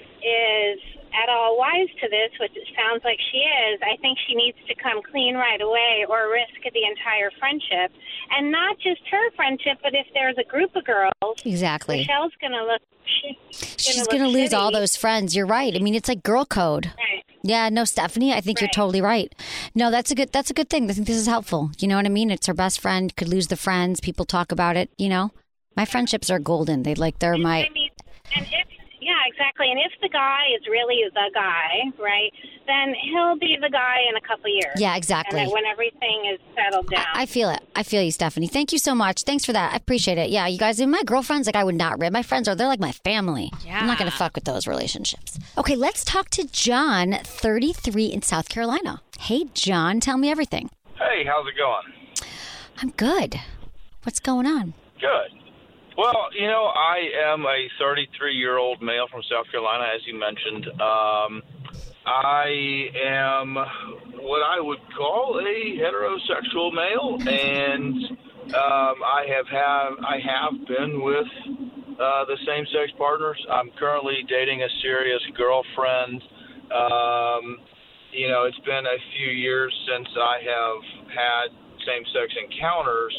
Speaker 12: is at all wise to this, which it sounds like she is, I think she needs to come clean right away or risk the entire friendship. And not just her friendship, but if there's a group of girls,
Speaker 1: exactly.
Speaker 12: Michelle's going to look she,
Speaker 1: She's going to lose all those friends. You're right. I mean, it's like girl code.
Speaker 12: Right.
Speaker 1: Yeah, no, Stephanie, I think right. you're totally right. No, that's a good that's a good thing. I think this is helpful. You know what I mean? It's her best friend, could lose the friends. People talk about it, you know? My friendships are golden. They like they're my
Speaker 12: I mean, and if Yeah, exactly. And if the guy is really the guy, right, then he'll be the guy in a couple years.
Speaker 1: Yeah, exactly.
Speaker 12: And when everything is settled down.
Speaker 1: I, I feel it. I feel you, Stephanie. Thank you so much. Thanks for that. I appreciate it. Yeah, you guys, and my girlfriends, like I would not rib. My friends are, they're like my family. Yeah. I'm not going to fuck with those relationships. Okay, let's talk to John, thirty-three in South Carolina. Hey, John, tell me everything.
Speaker 13: Hey, how's it going?
Speaker 1: I'm good. What's going on?
Speaker 13: Good. Well, you know, I am a thirty-three-year-old male from South Carolina, as you mentioned. Um, I am what I would call a heterosexual male, and Um, I have have I have been with uh, the same-sex partners. I'm currently dating a serious girlfriend. Um, you know, it's been a few years since I have had same-sex encounters,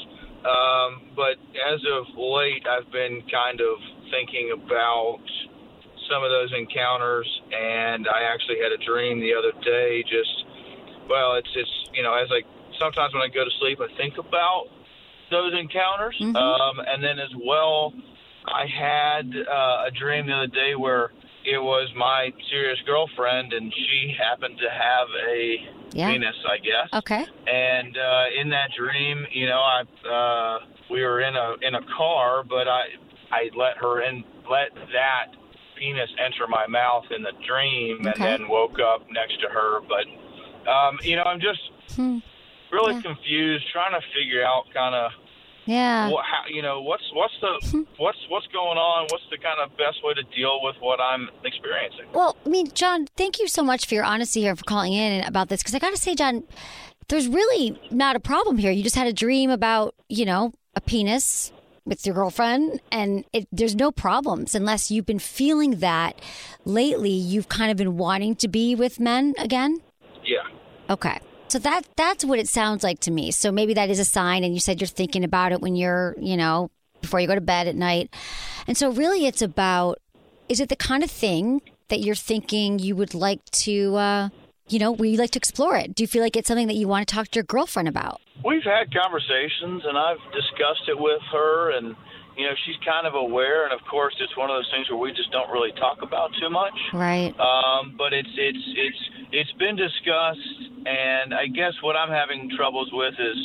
Speaker 13: um, but as of late, I've been kind of thinking about some of those encounters, and I actually had a dream the other day. Just well, it's it's you know, as I sometimes when I go to sleep, I think about those encounters, mm-hmm. um, and then as well, I had uh, a dream the other day where it was my serious girlfriend, and she happened to have a yeah. penis, I guess.
Speaker 1: Okay.
Speaker 13: And uh, in that dream, you know, I uh, we were in a in a car, but I I let her in, let that penis enter my mouth in the dream, okay. and then woke up next to her. But um, you know, I'm just hmm. really yeah. confused, trying to figure out kind of.
Speaker 1: Yeah.
Speaker 13: What, how, you know, what's what's the what's what's going on? What's the kind of best way to deal with what I'm experiencing?
Speaker 1: Well, I mean, John, thank you so much for your honesty here, for calling in about this. Because I got to say, John, there's really not a problem here. You just had a dream about, you know, a penis with your girlfriend, and it, there's no problems unless you've been feeling that lately. You've kind of been wanting to be with men again.
Speaker 13: Yeah.
Speaker 1: Okay. So that that's what it sounds like to me. So maybe that is a sign, and you said you're thinking about it when you're, you know, before you go to bed at night. And so really it's about, is it the kind of thing that you're thinking you would like to, uh, you know, would you like to explore it? Do you feel like it's something that you want to talk to your girlfriend about?
Speaker 13: We've had conversations, and I've discussed it with her, and, you know, she's kind of aware. And, of course, it's one of those things where we just don't really talk about too much.
Speaker 1: Right.
Speaker 13: Um, but it's it's it's it's been discussed, and I guess what I'm having troubles with is,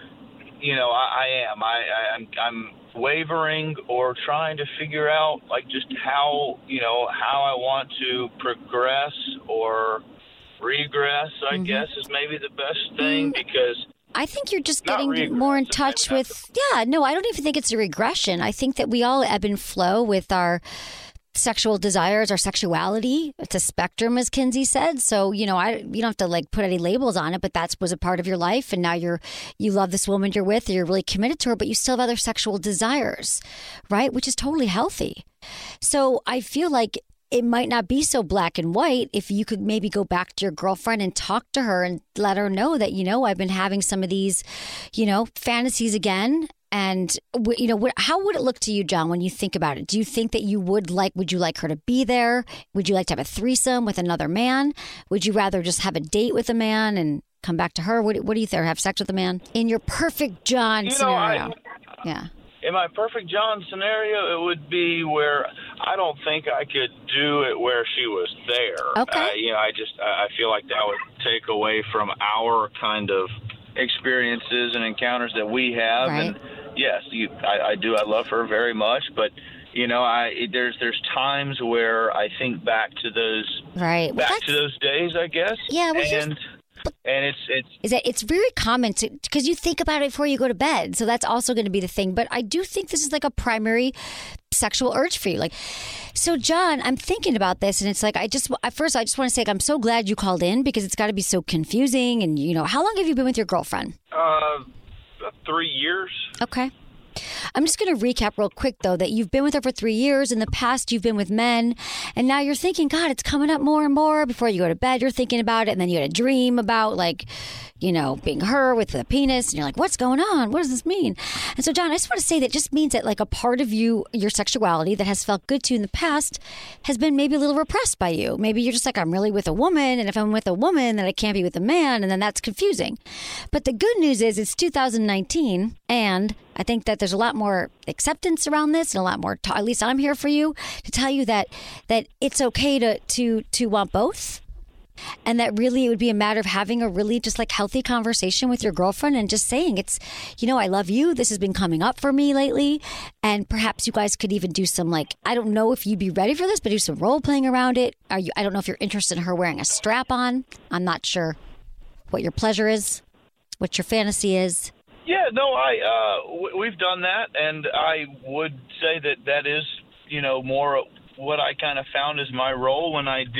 Speaker 13: you know, I, I am. I, I, I'm, I'm wavering or trying to figure out, like, just how, you know, how I want to progress or regress, I mm-hmm. guess, is maybe the best thing, mm-hmm. because
Speaker 1: I think you're just getting more in touch with, yeah, no, I don't even think it's a regression. I think that we all ebb and flow with our sexual desires, our sexuality. It's a spectrum, as Kinsey said. So, you know, I you don't have to like put any labels on it, but that was a part of your life. And now you're, you love this woman you're with, you're really committed to her, but you still have other sexual desires, right? Which is totally healthy. So I feel like it might not be so black and white if you could maybe go back to your girlfriend and talk to her and let her know that, you know, I've been having some of these, you know, fantasies again. And, you know, how would it look to you, John, when you think about it? Do you think that you would like, would you like her to be there? Would you like to have a threesome with another man? Would you rather just have a date with a man and come back to her? What, what do you think? Have sex with a man? In your perfect John
Speaker 13: you know,
Speaker 1: scenario.
Speaker 13: I,
Speaker 1: yeah.
Speaker 13: In my perfect John scenario, it would be where I don't think I could do it where she was there.
Speaker 1: Okay.
Speaker 13: Uh, you know, I just, I feel like that would take away from our kind of experiences and encounters that we have.
Speaker 1: Right.
Speaker 13: And yes, you, I, I do. I love her very much, but you know, I there's there's times where I think back to those
Speaker 1: right
Speaker 13: back
Speaker 1: well,
Speaker 13: to those days, I guess.
Speaker 1: Yeah, well,
Speaker 13: and and it's it's
Speaker 1: is that it's very common to because you think about it before you go to bed, so that's also going to be the thing. But I do think this is like a primary sexual urge for you. Like, so John, I'm thinking about this, and it's like I just at first I just want to say like, I'm so glad you called in because it's got to be so confusing. And you know, how long have you been with your girlfriend?
Speaker 13: Uh, three years.
Speaker 1: Okay. I'm just going to recap real quick, though, that you've been with her for three years. In the past, you've been with men. And now you're thinking, God, it's coming up more and more. Before you go to bed, you're thinking about it. And then you had a dream about, like, you know, being her with the penis. And you're like, what's going on? What does this mean? And so, John, I just want to say that just means that, like, a part of you, your sexuality that has felt good to you in the past has been maybe a little repressed by you. Maybe you're just like, I'm really with a woman. And if I'm with a woman, then I can't be with a man. And then that's confusing. But the good news is it's two thousand nineteen. And I think that there's a lot more acceptance around this and a lot more, t- at least I'm here for you to tell you that that it's okay to, to, to want both. And that really it would be a matter of having a really just like healthy conversation with your girlfriend and just saying it's, you know, I love you. This has been coming up for me lately. And perhaps you guys could even do some like, I don't know if you'd be ready for this, but do some role playing around it. Are you, I don't know if you're interested in her wearing a strap on. I'm not sure what your pleasure is, what your fantasy is.
Speaker 13: Yeah, no, I uh, w- we've done that, and I would say that that is, you know, more what I kind of found as my role when I did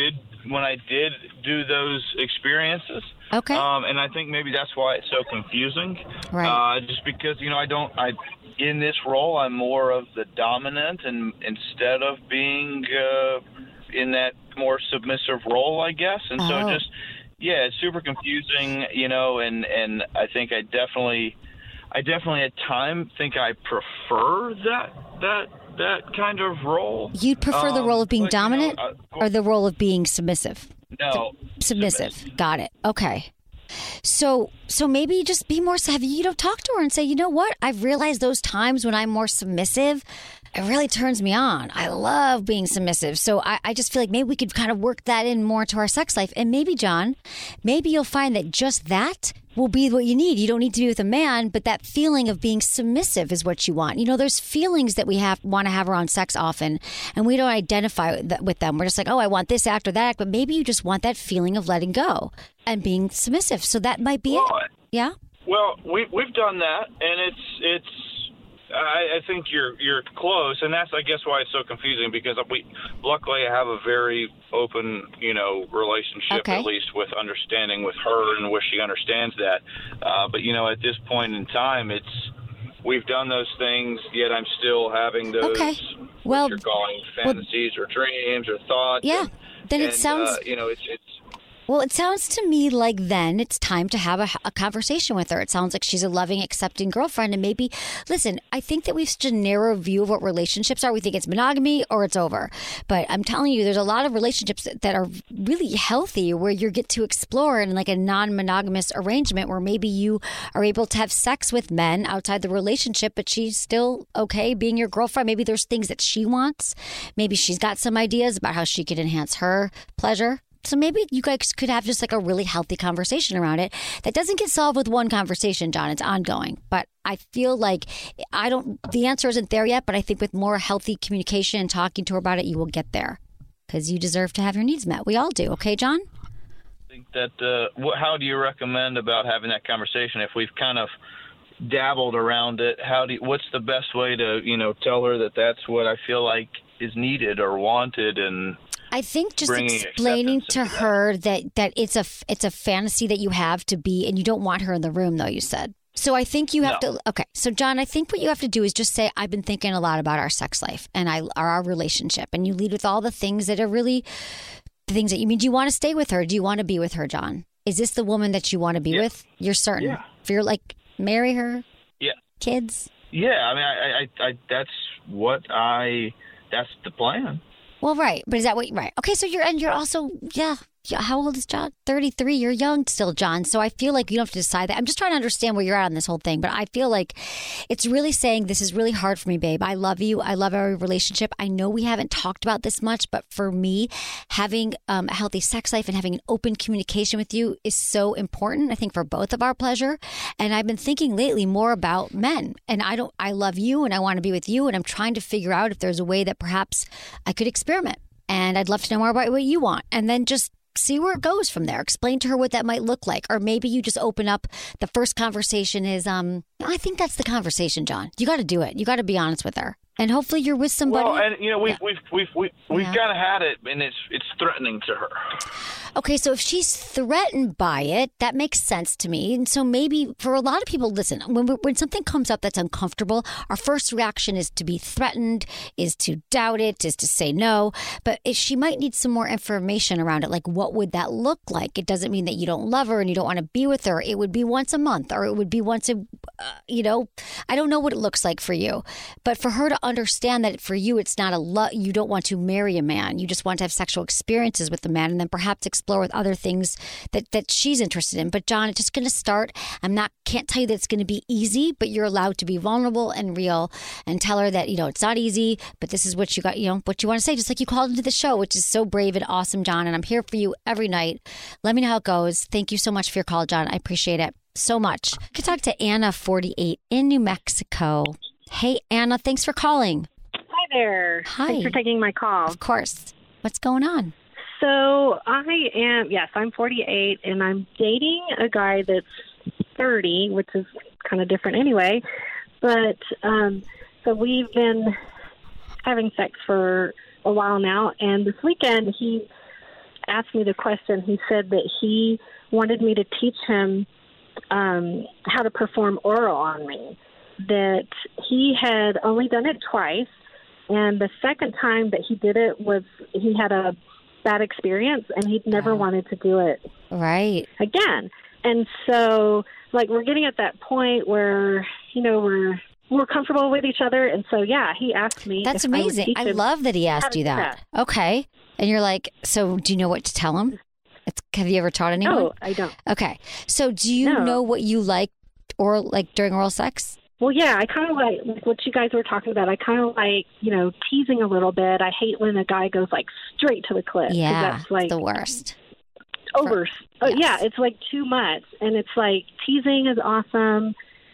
Speaker 13: when I did do those experiences.
Speaker 1: Okay.
Speaker 13: Um, and I think maybe that's why it's so confusing.
Speaker 1: Right.
Speaker 13: Uh, just because, you know, I don't, I, in this role, I'm more of the dominant, and instead of being uh, in that more submissive role, I guess. And
Speaker 1: Oh.
Speaker 13: so just, yeah, it's super confusing, you know, and, and I think I definitely, I definitely at time think I prefer that, that, that kind of role.
Speaker 1: You'd prefer the
Speaker 13: Um,
Speaker 1: role of being
Speaker 13: but, you know,
Speaker 1: dominant
Speaker 13: uh,
Speaker 1: or the role of being submissive?
Speaker 13: No.
Speaker 1: Submissive. Got it. Okay. So, so maybe just be more, have you, you know, talk to her and say, you know what? I've realized those times when I'm more submissive, it really turns me on. I love being submissive. So I, I just feel like maybe we could kind of work that in more to our sex life. And maybe, John, maybe you'll find that just that will be what you need. You don't need to be with a man, but that feeling of being submissive is what you want. You know, there's feelings that we have want to have around sex often, and we don't identify with, with them. We're just like, oh, I want this act or that act, but maybe you just want that feeling of letting go and being submissive. So that might be
Speaker 13: Well,
Speaker 1: it. Yeah?
Speaker 13: Well, we we've done that, and it's it's. I, I think you're you're close, and that's I guess why it's so confusing, because we luckily I have a very open, you know, relationship,
Speaker 1: Okay.
Speaker 13: at least with understanding with her, and where she understands that. Uh, but you know, at this point in time, it's we've done those things, yet I'm still having those.
Speaker 1: Okay. Well,
Speaker 13: what you're calling
Speaker 1: well-
Speaker 13: fantasies or dreams or thoughts.
Speaker 1: Yeah.
Speaker 13: and-
Speaker 1: Then it
Speaker 13: and,
Speaker 1: sounds-
Speaker 13: uh, you know, it's it's.
Speaker 1: Well, it sounds to me like then it's time to have a, a conversation with her. It sounds like she's a loving, accepting girlfriend. And maybe, listen, I think that we have such a narrow view of what relationships are. We think it's monogamy or it's over. But I'm telling you, there's a lot of relationships that, that are really healthy where you get to explore in like a non-monogamous arrangement where maybe you are able to have sex with men outside the relationship, but she's still okay being your girlfriend. Maybe there's things that she wants. Maybe she's got some ideas about how she could enhance her pleasure. So maybe you guys could have just like a really healthy conversation around it that doesn't get solved with one conversation, John. It's ongoing. But I feel like I don't, the answer isn't there yet, but I think with more healthy communication and talking to her about it, you will get there because you deserve to have your needs met. We all do. Okay, John?
Speaker 13: I think that, uh, what, how do you recommend about having that conversation if we've kind of dabbled around it? How do you, what's the best way to, you know, tell her that that's what I feel like is needed or wanted, and
Speaker 1: I think just
Speaker 13: bringing
Speaker 1: explaining to
Speaker 13: acceptance into
Speaker 1: her that, that it's a it's a fantasy that you have to be, and you don't want her in the room, though, you said. So I think you have
Speaker 13: No.
Speaker 1: to. Okay, so John, I think what you have to do is just say, "I've been thinking a lot about our sex life and I our relationship," and you lead with all the things that are really the things that you mean. Do you want to stay with her? Do you want to be with her, John? Is this the woman that you want to be
Speaker 13: Yeah.
Speaker 1: with? You're certain.
Speaker 13: Yeah.
Speaker 1: If you're like marry her,
Speaker 13: Yeah.
Speaker 1: kids.
Speaker 13: Yeah, I mean, I, I, I, that's what I, that's the plan.
Speaker 1: Well, right, but is that what? Right. Okay, so you're and you're also yeah. Yeah, how old is John? thirty-three. You're young still, John. So I feel like you don't have to decide that. I'm just trying to understand where you're at on this whole thing. But I feel like it's really saying this is really hard for me, babe. I love you. I love our relationship. I know we haven't talked about this much, but for me, having um, a healthy sex life and having an open communication with you is so important, I think, for both of our pleasure. And I've been thinking lately more about men. And I don't, I love you and I want to be with you. And I'm trying to figure out if there's a way that perhaps I could experiment. And I'd love to know more about what you want. And then just see where it goes from there. Explain to her what that might look like. Or maybe you just open up. The first conversation is, um, I think that's the conversation, John. You got to do it. You got to be honest with her. And hopefully you're with somebody.
Speaker 13: Well, and you know, we've
Speaker 1: Yeah.
Speaker 13: we've we've we've, we've
Speaker 1: Yeah.
Speaker 13: kind of had it, and it's it's threatening to her.
Speaker 1: Okay, so if she's threatened by it, that makes sense to me. And so maybe for a lot of people, listen, when when something comes up that's uncomfortable, our first reaction is to be threatened, is to doubt it, is to say no. But if she might need some more information around it, like what would that look like? It doesn't mean that you don't love her and you don't want to be with her. It would be once a month, or it would be once a, uh, you know, I don't know what it looks like for you. But for her to understand that for you, it's not a lo- you don't want to marry a man. You just want to have sexual experiences with the man, and then perhaps explore with other things that, that she's interested in. But John, it's just going to start. I'm not, can't tell you that it's going to be easy, but you're allowed to be vulnerable and real and tell her that, you know, it's not easy, but this is what you got, you know, what you want to say, just like you called into the show, which is so brave and awesome, John. And I'm here for you every night. Let me know how it goes. Thank you so much for your call, John. I appreciate it so much. I could talk to Anna, forty-eight, in New Mexico. Hey, Anna, thanks for calling.
Speaker 14: Hi there.
Speaker 1: Hi.
Speaker 14: Thanks for taking my call.
Speaker 1: Of course. What's going on?
Speaker 14: So I am, yes, I'm forty-eight, and I'm dating a guy that's thirty, which is kind of different anyway. But um, so we've been having sex for a while now, and this weekend he asked me the question. He said that he wanted me to teach him um, how to perform oral on me, that he had only done it twice, and the second time that he did it was he had a bad experience, and he'd never
Speaker 1: Oh.
Speaker 14: wanted to do it
Speaker 1: Right.
Speaker 14: again. And so, like, we're getting at that point where, you know, we're we're comfortable with each other. And so, yeah, he asked me.
Speaker 1: That's
Speaker 14: if I would
Speaker 1: amazing.
Speaker 14: teach
Speaker 1: I
Speaker 14: him
Speaker 1: love that he
Speaker 14: how
Speaker 1: asked
Speaker 14: to
Speaker 1: you
Speaker 14: do
Speaker 1: that. Okay. And you're like, so do you know what to tell him? It's, have you ever taught anyone?
Speaker 14: No, I don't.
Speaker 1: Okay. So do you
Speaker 14: No.
Speaker 1: know what you like or like during oral sex?
Speaker 14: Well, yeah, I kind of like, like what you guys were talking about. I kind of like, you know, teasing a little bit. I hate when a guy goes like straight to the clip. 'cause
Speaker 1: Yeah.
Speaker 14: that's like
Speaker 1: it's the worst.
Speaker 14: over. oh,
Speaker 1: yes.
Speaker 14: Yeah, it's like too much, and it's like teasing is awesome.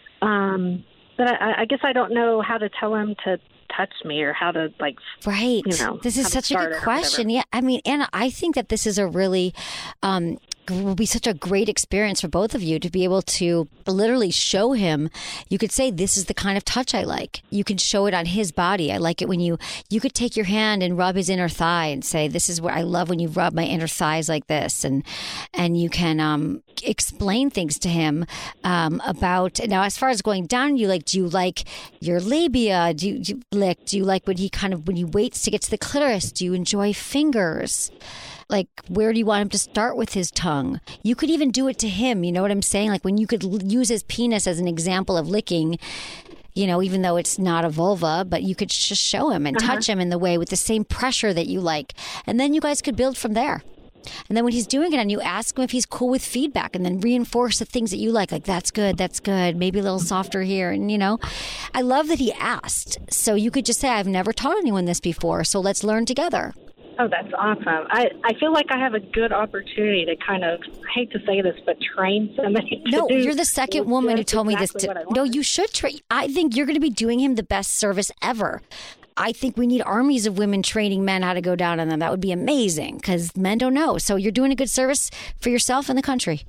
Speaker 14: Um, but I, I guess I don't know how to tell him to touch me or how to like.
Speaker 1: Right.
Speaker 14: You know,
Speaker 1: this is
Speaker 14: how to
Speaker 1: such a
Speaker 14: start
Speaker 1: good
Speaker 14: it or
Speaker 1: question.
Speaker 14: whatever.
Speaker 1: Yeah. I mean, Anna, I think that this is a really, um, will be such a great experience for both of you to be able to literally show him. You could say, this is the kind of touch I like. You can show it on his body. I like it when you, you could take your hand and rub his inner thigh and say, this is what I love when you rub my inner thighs like this. And, and you can, um, explain things to him, um, about, now, as far as going down, you like, do you like your labia? Do you, do you lick? Do you like when he kind of, when he waits to get to the clitoris? Do you enjoy fingers? Like, where do you want him to start with his tongue? You could even do it to him. You know what I'm saying? Like when you could l- use his penis as an example of licking, you know, even though it's not a vulva, but you could just show him and
Speaker 14: Uh-huh.
Speaker 1: touch him in the way with the same pressure that you like. And then you guys could build from there. And then when he's doing it and you ask him if he's cool with feedback and then reinforce the things that you like, like that's good, that's good, maybe a little softer here. And, you know, I love that he asked. So you could just say, I've never taught anyone this before, so let's learn together.
Speaker 14: Oh, that's awesome. I, I feel like I have a good opportunity to kind of, I hate to say this, but train somebody to
Speaker 1: No,
Speaker 14: do
Speaker 1: you're the second woman who
Speaker 14: just
Speaker 1: told me this.
Speaker 14: exactly
Speaker 1: To,
Speaker 14: what I want.
Speaker 1: no, you should train. I think you're going to be doing him the best service ever. I think we need armies of women training men how to go down on them. That would be amazing because men don't know. So you're doing a good service for yourself and the country.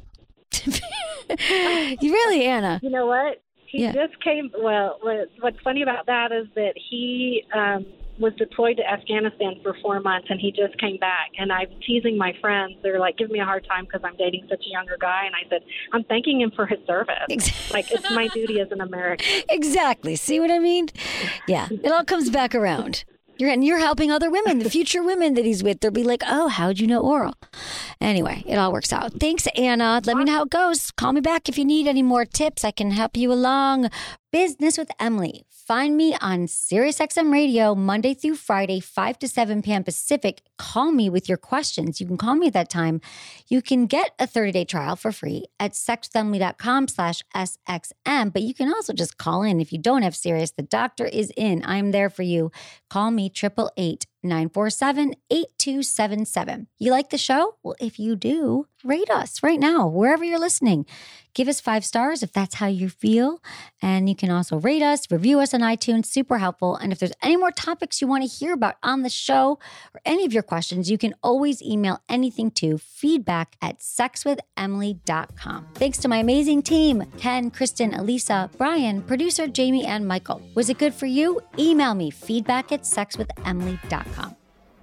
Speaker 1: You really, Anna.
Speaker 14: You know what? He
Speaker 1: Yeah.
Speaker 14: just came. Well, what, what's funny about that is that he um, was deployed to Afghanistan for four months, and he just came back. And I'm teasing my friends. They're like, giving me a hard time because I'm dating such a younger guy. And I said, I'm thanking him for his service.
Speaker 1: Exactly.
Speaker 14: Like, it's my duty as an American.
Speaker 1: Exactly. See what I mean? Yeah. It all comes back around. You're and you're helping other women, the future women that he's with. They'll be like, oh, how'd you know oral? Anyway, it all works out. Thanks, Anna. Let me know how it goes. Call me back if you need any more tips. I can help you along. Business with Emily. Find me on SiriusXM Radio Monday through Friday, five to seven p.m. Pacific. Call me with your questions. You can call me at that time. You can get a thirty-day trial for free at sexwithemily.com slash SXM, but you can also just call in. If you don't have Sirius, the doctor is in. I'm there for you. Call me, eight eight eight, nine four seven, eight two seven seven. You like the show? Well, if you do, rate us right now, wherever you're listening. Give us five stars if that's how you feel. And you can also rate us, review us on iTunes, super helpful. And if there's any more topics you want to hear about on the show or any of your questions, you can always email anything to feedback at sex with emily dot com. Thanks to my amazing team, Ken, Kristen, Elisa, Brian, producer Jamie, and Michael. Was it good for you? Email me, feedback at sex with emily dot com.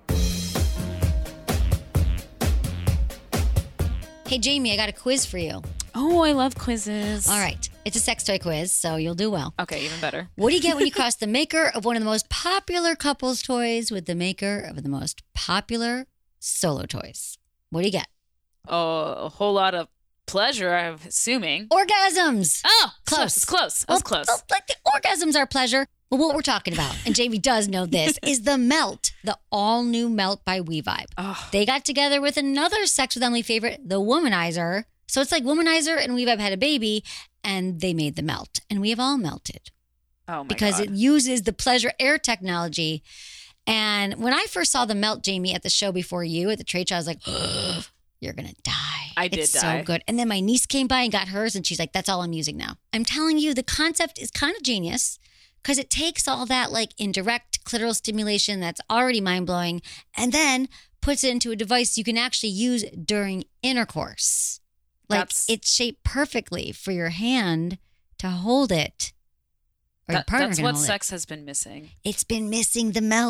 Speaker 1: Hey, Jamie, I got a quiz for you.
Speaker 9: Oh, I love quizzes.
Speaker 1: All right. It's a sex toy quiz, so you'll do well.
Speaker 9: Okay, even better.
Speaker 1: What do you get when you cross the maker of one of the most popular couples toys with the maker of the most popular solo toys? What do you get?
Speaker 9: Oh, a whole lot of pleasure, I'm assuming.
Speaker 1: Orgasms.
Speaker 9: Oh,
Speaker 1: Close.
Speaker 9: It's close. I was close.
Speaker 1: Well, like the orgasms are pleasure. Well, what we're talking about, and Jamie does know this, is the Melt, the all-new Melt by WeVibe.
Speaker 9: Oh.
Speaker 1: They got together with another Sex with Emily favorite, the Womanizer. So it's like Womanizer and WeVibe had a baby, and they made the Melt. And we have all melted.
Speaker 9: Oh, my
Speaker 1: because
Speaker 9: God.
Speaker 1: it uses the Pleasure Air technology. And when I first saw the Melt, Jamie, at the show before you, at the trade show, I was like, oh, you're going to die.
Speaker 9: I did
Speaker 1: it's
Speaker 9: die.
Speaker 1: so good. And then my niece came by and got hers, and she's like, that's all I'm using now. I'm telling you, the concept is kind of genius because it takes all that like indirect clitoral stimulation that's already mind-blowing and then puts it into a device you can actually use during intercourse. Like
Speaker 9: That's-
Speaker 1: it's shaped perfectly for your hand to hold it. Or your
Speaker 9: That-
Speaker 1: partner
Speaker 9: that's
Speaker 1: can
Speaker 9: what
Speaker 1: hold it.
Speaker 9: sex has been missing.
Speaker 1: It's been missing the Melt.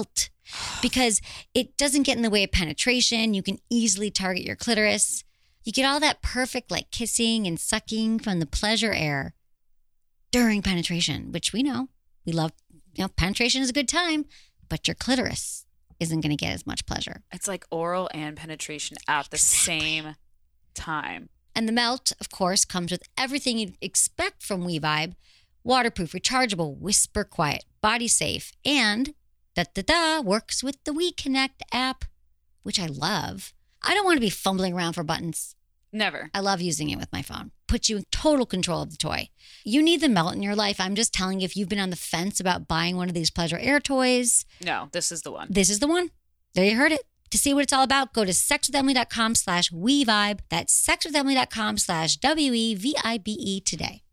Speaker 1: because it doesn't get in the way of penetration. You can easily target your clitoris. You get all that perfect like kissing and sucking from the pleasure air during penetration, which we know. We love, you know, penetration is a good time, but your clitoris isn't going to get as much pleasure.
Speaker 15: It's like oral and penetration at the
Speaker 1: Exactly.
Speaker 15: same time.
Speaker 1: And the Melt, of course, comes with everything you'd expect from WeVibe. Waterproof, rechargeable, whisper quiet, body safe, and da-da-da, works with the WeConnect app, which I love. I don't want to be fumbling around for buttons.
Speaker 15: Never.
Speaker 1: I love using it with my phone. Puts you in total control of the toy. You need the Melt in your life. I'm just telling you, if you've been on the fence about buying one of these pleasure air toys,
Speaker 15: No, this is the one.
Speaker 1: this is the one. There you heard it. To see what it's all about, go to sexwithemily.com slash WeVibe. That's sexwithemily.com slash W E V I B E today.